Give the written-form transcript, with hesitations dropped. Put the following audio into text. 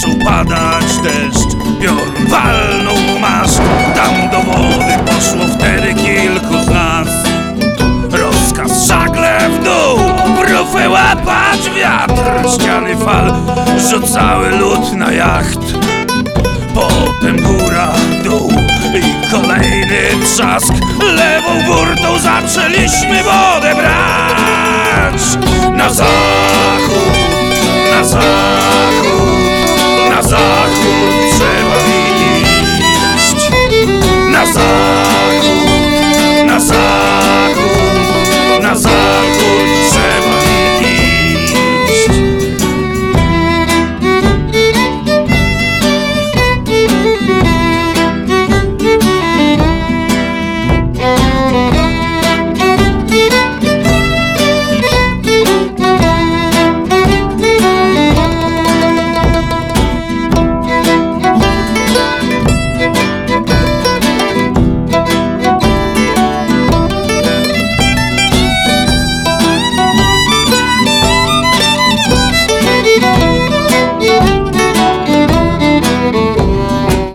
zaczął padać deszcz, piorun walnął mast. Tam do wody poszło wtedy kilku z nas. Rozkaz: żagle w dół, brufę łapać wiatr. Ściany fal rzucały lód na jacht. Potem góra, dół i kolejny trzask. Lewą burtą zaczęliśmy wodę brać. Na zachód, na zachód.